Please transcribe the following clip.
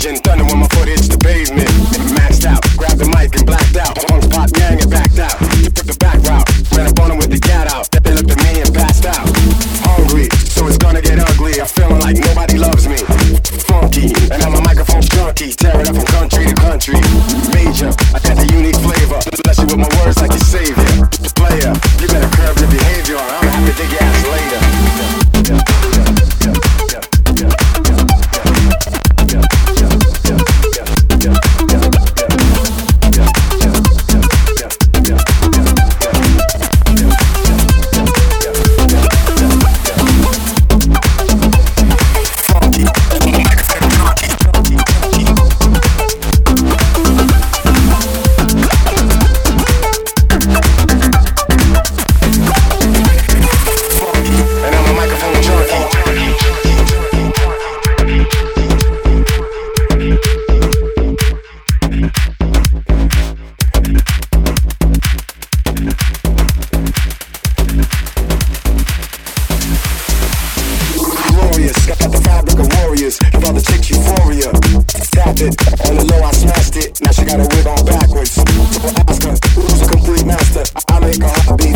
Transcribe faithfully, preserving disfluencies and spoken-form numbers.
raging thunder when my foot hits the pavement. Maxed out, grabbed the mic and blacked out. Punks pop yang and backed out. Took the back route, ran up on him with the gat out. They looked at me and passed out. Hungry, so it's gonna get ugly. I'm feeling like nobody loves me. Funky, and I'm a microphone junkie. Tear it up from country to country. Major, I got the unique flavor. Bless you with my words like your savior. Player, you better curb your behavior. I'm happy to dig your ass later. Now she got her wig on backwards. So I ask her, who's a complete master? I make her heart beat